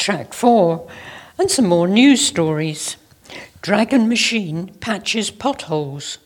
Track 4, and some more news stories. Dragon machine patches potholes.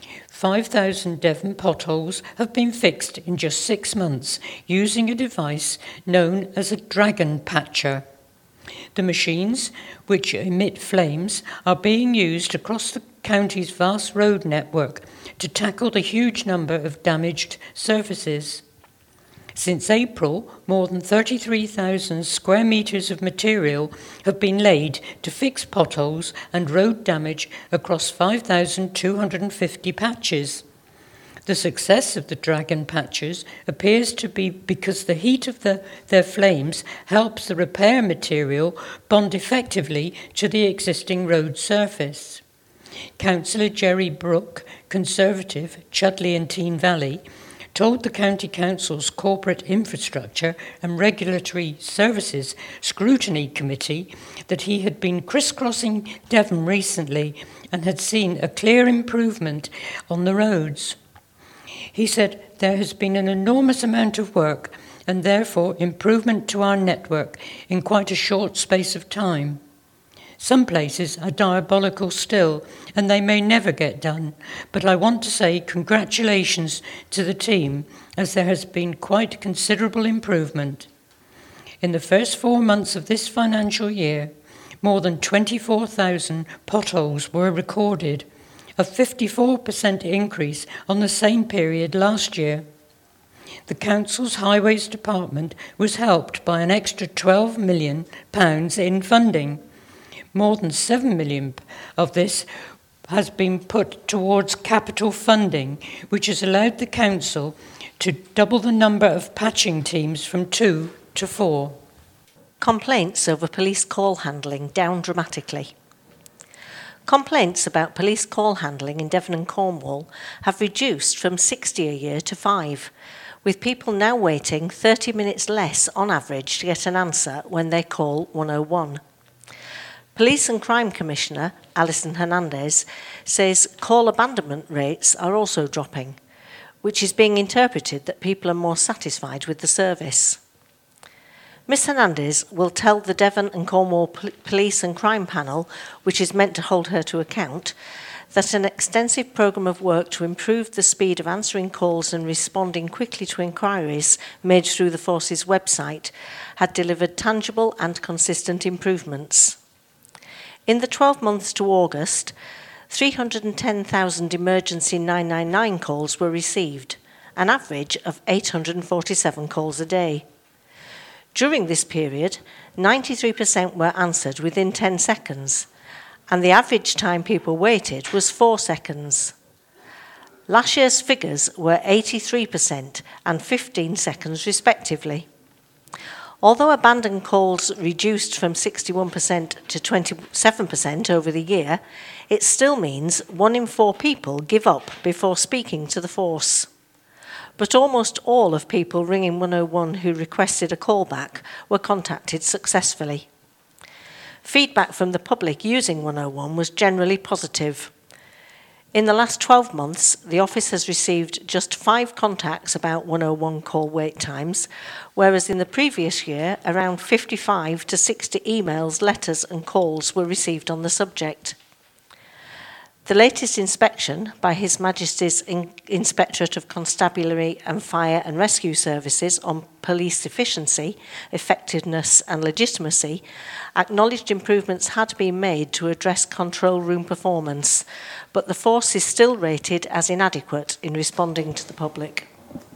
5,000 Devon potholes have been fixed in just 6 months using a device known as a dragon patcher. The machines, which emit flames, are being used across the county's vast road network to tackle the huge number of damaged surfaces. Since April, more than 33,000 square metres of material have been laid to fix potholes and road damage across 5,250 patches. The success of the dragon patches appears to be because the heat of their flames helps the repair material bond effectively to the existing road surface. Councillor Jerry Brooke, Conservative, Chudley and Tean Valley, told the County Council's Corporate Infrastructure and Regulatory Services Scrutiny Committee that he had been crisscrossing Devon recently and had seen a clear improvement on the roads. He said there has been an enormous amount of work and therefore improvement to our network in quite a short space of time. Some places are diabolical still, and they may never get done, but I want to say congratulations to the team, as there has been quite considerable improvement. In the first 4 months of this financial year, more than 24,000 potholes were recorded, a 54% increase on the same period last year. The Council's Highways Department was helped by an extra £12 million in funding. More than £7 million of this has been put towards capital funding, which has allowed the Council to double the number of patching teams from 2 to 4. Complaints over police call handling down dramatically. Complaints about police call handling in Devon and Cornwall have reduced from 60 a year to 5, with people now waiting 30 minutes less on average to get an answer when they call 101. Police and Crime Commissioner Alison Hernandez says call abandonment rates are also dropping, which is being interpreted that people are more satisfied with the service. Ms Hernandez will tell the Devon and Cornwall Police and Crime Panel, which is meant to hold her to account, that an extensive programme of work to improve the speed of answering calls and responding quickly to inquiries made through the Force's website had delivered tangible and consistent improvements. In the 12 months to August, 310,000 emergency 999 calls were received, an average of 847 calls a day. During this period, 93% were answered within 10 seconds, and the average time people waited was 4 seconds. Last year's figures were 83% and 15 seconds respectively. Although abandoned calls reduced from 61% to 27% over the year, it still means 1 in 4 people give up before speaking to the force. But almost all of people ringing 101 who requested a callback were contacted successfully. Feedback from the public using 101 was generally positive. In the last 12 months, the office has received just 5 contacts about 101 call wait times, whereas in the previous year, around 55 to 60 emails, letters and calls were received on the subject. The latest inspection by His Majesty's Inspectorate of Constabulary and Fire and Rescue Services on police efficiency, effectiveness and legitimacy acknowledged improvements had been made to address control room performance, but the force is still rated as inadequate in responding to the public.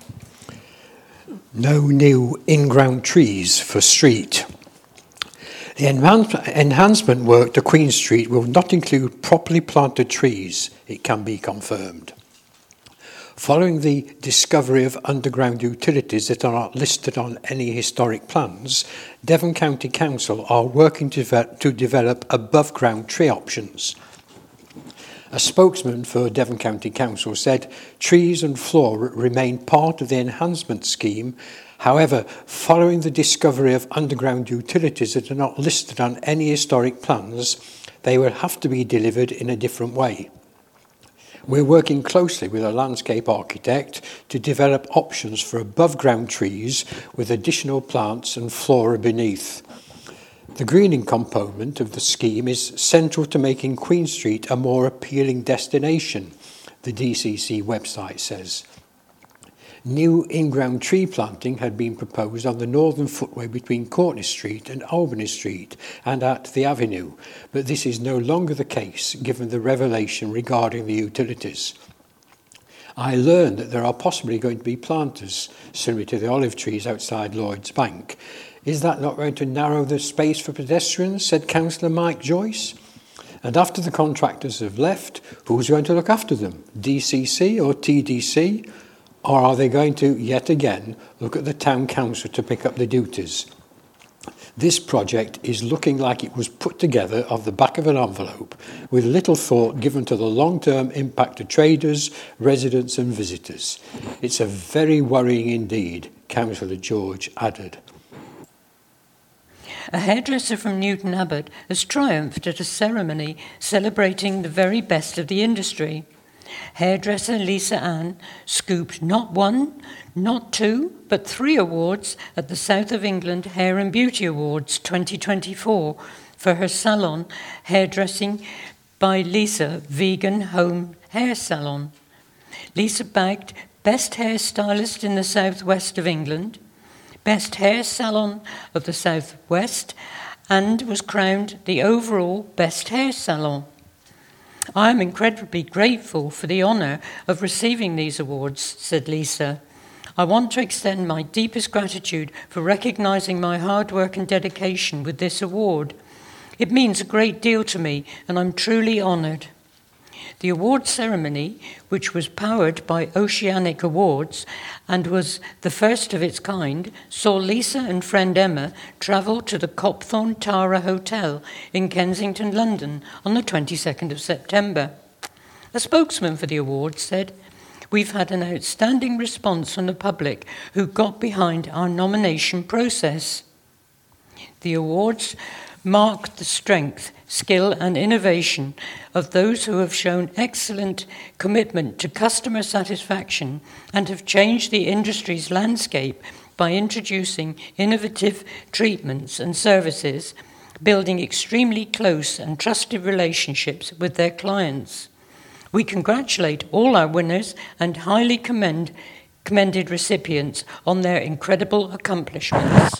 No new in-ground trees for street. The enhancement work to Queen Street will not include properly planted trees, it can be confirmed. Following the discovery of underground utilities that are not listed on any historic plans, Devon County Council are working to develop above-ground tree options. A spokesman for Devon County Council said trees and flora remain part of the enhancement scheme. However, following the discovery of underground utilities that are not listed on any historic plans, they will have to be delivered in a different way. We're working closely with a landscape architect to develop options for above-ground trees with additional plants and flora beneath. The greening component of the scheme is central to making Queen Street a more appealing destination, the DCC website says. New in-ground tree planting had been proposed on the northern footway between Courtney Street and Albany Street and at the Avenue, but this is no longer the case given the revelation regarding the utilities. I learned that there are possibly going to be planters similar to the olive trees outside Lloyd's Bank. Is that not going to narrow the space for pedestrians, said Councillor Mike Joyce. And after the contractors have left, who's going to look after them? DCC or TDC? Or are they going to, yet again, look at the town council to pick up the duties? This project is looking like it was put together off the back of an envelope, with little thought given to the long-term impact to traders, residents and visitors. It's a very worrying indeed, Councillor George added. A hairdresser from Newton Abbot has triumphed at a ceremony celebrating the very best of the industry. Hairdresser Lisa Ann scooped not one, not two, but 3 awards at the South of England Hair and Beauty Awards 2024 for her salon, Hairdressing by Lisa Vegan Home Hair Salon. Lisa bagged Best Hairstylist in the Southwest of England, Best Hair Salon of the Southwest, and was crowned the overall Best Hair Salon. I am incredibly grateful for the honour of receiving these awards, said Lisa. I want to extend my deepest gratitude for recognising my hard work and dedication with this award. It means a great deal to me, and I'm truly honoured. The award ceremony, which was powered by Oceanic Awards and was the first of its kind, saw Lisa and friend Emma travel to the Copthorne Tara Hotel in Kensington, London on the 22nd of September. A spokesman for the awards said, "We've had an outstanding response from the public who got behind our nomination process." The awards mark the strength, skill and innovation of those who have shown excellent commitment to customer satisfaction and have changed the industry's landscape by introducing innovative treatments and services, building extremely close and trusted relationships with their clients. We congratulate all our winners and highly commended recipients on their incredible accomplishments.